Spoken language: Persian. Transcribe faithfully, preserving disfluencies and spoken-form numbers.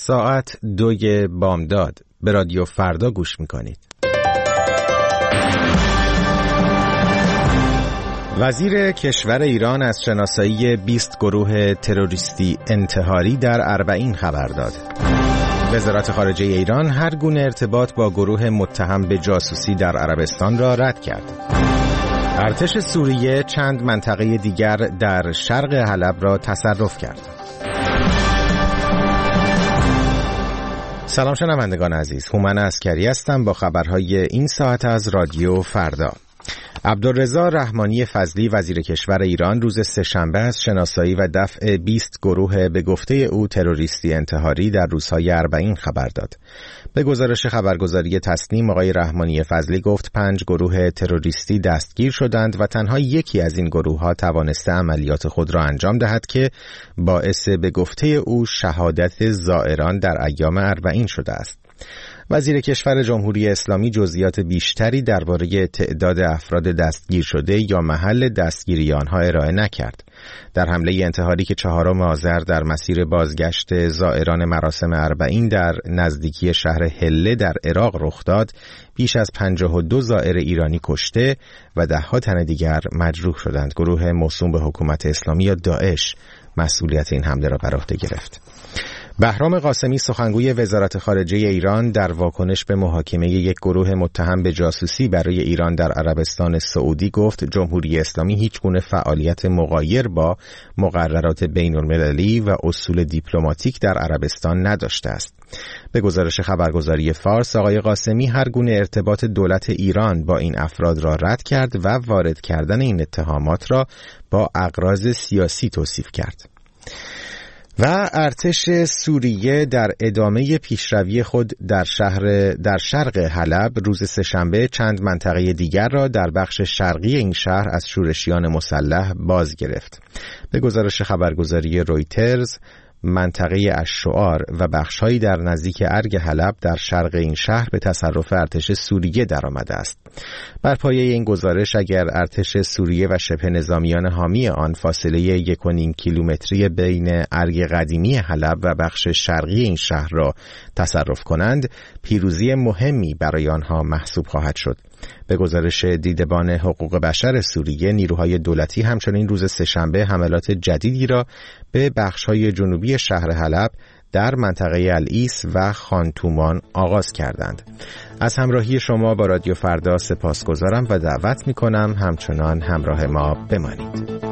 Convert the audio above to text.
ساعت دوی بامداد به رادیو فردا گوش میکنید. وزیر کشور ایران از شناسایی بیست گروه تروریستی انتحاری در اربعین خبر داد. وزارت خارجه ایران هر گونه ارتباط با گروه متهم به جاسوسی در عربستان را رد کرد. ارتش سوریه چند منطقه دیگر در شرق حلب را تصرف کرد. سلام شنوندگان عزیز، هومن عسکری هستم با خبرهای این ساعت از رادیو فردا. عبدالرضا رحمانی فضلی وزیر کشور ایران روز سه‌شنبه از شناسایی و دفع بیست گروه به گفته او تروریستی انتحاری در روزهای اربعین خبر داد. به گزارش خبرگزاری تسنیم آقای رحمانی فضلی گفت پنج گروه تروریستی دستگیر شدند و تنها یکی از این گروه ها توانسته عملیات خود را انجام دهد که باعث به گفته او شهادت زائران در ایام اربعین شده است. وزیر کشور جمهوری اسلامی جزئیات بیشتری درباره تعداد افراد دستگیر شده یا محل دستگیری آنها ارائه نکرد. در حمله انتحاری که چهارم آذر در مسیر بازگشت زائران مراسم اربعین در نزدیکی شهر هله در عراق رخ داد، بیش از پنجاه و دو زائر ایرانی کشته و ده‌ها تن دیگر مجروح شدند. گروه موسوم به حکومت اسلامی یا داعش مسئولیت این حمله را بر عهده گرفت. بهرام قاسمی سخنگوی وزارت خارجه ایران در واکنش به محاکمه یک گروه متهم به جاسوسی برای ایران در عربستان سعودی گفت جمهوری اسلامی هیچ گونه فعالیت مغایر با مقررات بین المللی و اصول دیپلماتیک در عربستان نداشته است. به گزارش خبرگزاری فارس آقای قاسمی هر گونه ارتباط دولت ایران با این افراد را رد کرد و وارد کردن این اتهامات را با اغراض سیاسی توصیف کرد. و ارتش سوریه در ادامه پیشروی خود در شهر در شرق حلب روز سه‌شنبه چند منطقه دیگر را در بخش شرقی این شهر از شورشیان مسلح باز گرفت. به گزارش خبرگزاری رویترز منطقه الشعار و بخش‌هایی در نزدیک ارگ حلب در شرق این شهر به تصرف ارتش سوریه درآمده است. بر پایه این گزارش اگر ارتش سوریه و شبه نظامیان حامی آن فاصله یک و نیم کیلومتری بین ارگ قدیمی حلب و بخش شرقی این شهر را تصرف کنند، پیروزی مهمی برای آنها محسوب خواهد شد. به گزارش دیدبان حقوق بشر سوریه، نیروهای دولتی همچنین روز سه‌شنبه حملات جدیدی را به بخش‌های جنوبی شهر حلب در منطقه العیس و خانتومان آغاز کردند. از همراهی شما با رادیو فردا سپاسگزارم و دعوت می‌کنم همچنان همراه ما بمانید.